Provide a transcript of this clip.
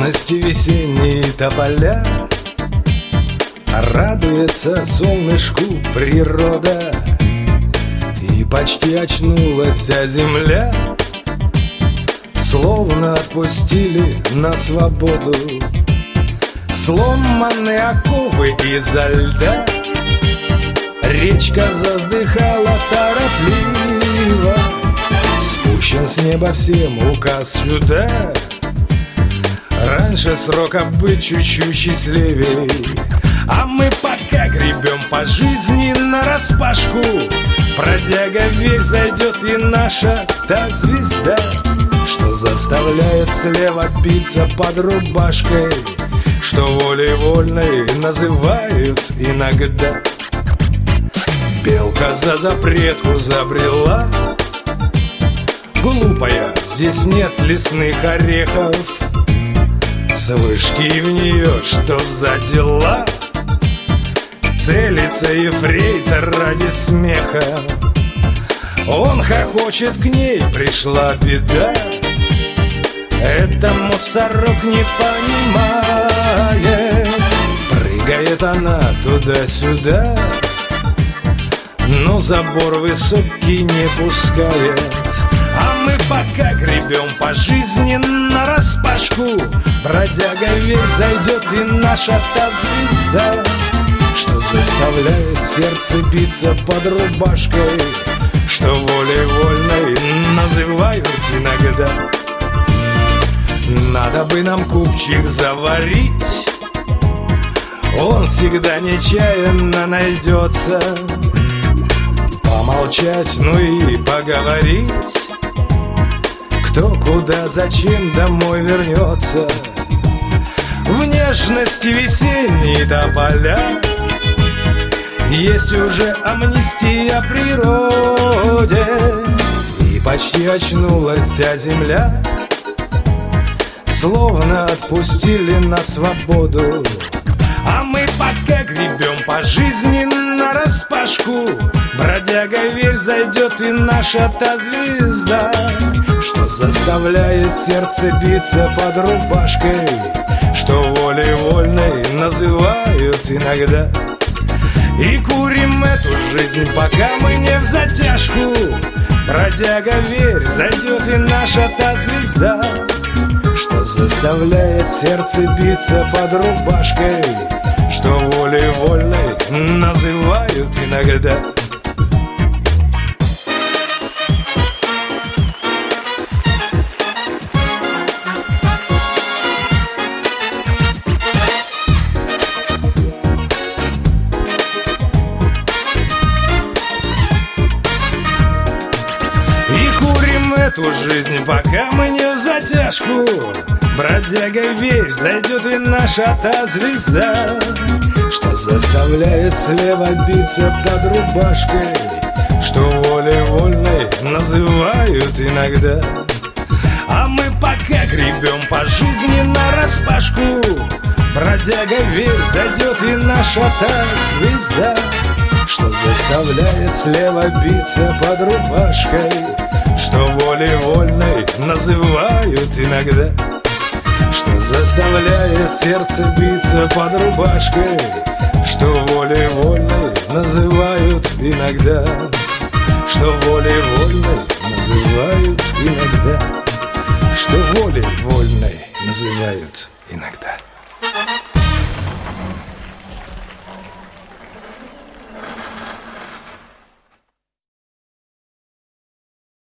нежности весенние тополя, радуется солнышку природа, и почти очнулась вся земля, словно отпустили на свободу сломанные оковы изо льда. Речка завздыхала торопливо, спущен с неба всем указ сюда. Раньше срока быть чуть-чуть счастливей, а мы пока гребем по жизни нараспашку. Бродяга, верь, зайдет и наша та звезда, что заставляет слева биться под рубашкой, что волей вольной называют иногда. Белка за запретку забрела, глупая, здесь нет лесных орехов. С вышки в нее что за дела? Целится ефрейтор ради смеха. Он хохочет, к ней пришла беда. Это мусорок не понимает. Прыгает она туда-сюда, но забор высокий не пускает. А мы пока гребем по жизни нараспашку. Бродяга, верь, зайдет и наша та звезда, что заставляет сердце биться под рубашкой, что волей вольной называют иногда. Надо бы нам купчик заварить, он всегда нечаянно найдется. Помолчать, ну и поговорить, кто куда, зачем домой вернется. В нежности весенней тополя есть уже амнистия природе, и почти очнулась вся земля, словно отпустили на свободу. А мы пока гребем по жизни нараспашку. Бродяга, верь, зайдет и наша та звезда, что заставляет сердце биться под рубашкой, что волей вольной называют иногда. И курим эту жизнь, пока мы не в затяжку. Бродяга, верь, зайдет и наша та звезда, что заставляет сердце биться под рубашкой, что волей вольной называют иногда. Эту жизнь, пока мы не в затяжку. Бродяга, верь, зайдет и наша та звезда, что заставляет слева биться под рубашкой, что волей вольной называют иногда. А мы пока гребем по жизни нараспашку. Бродяга, верь, зайдет и наша та звезда, что заставляет слева биться под рубашкой, что волей вольной называют иногда, что заставляет сердце биться под рубашкой, что волей вольной называют иногда, что волей вольной называют иногда, что волей вольной называют иногда.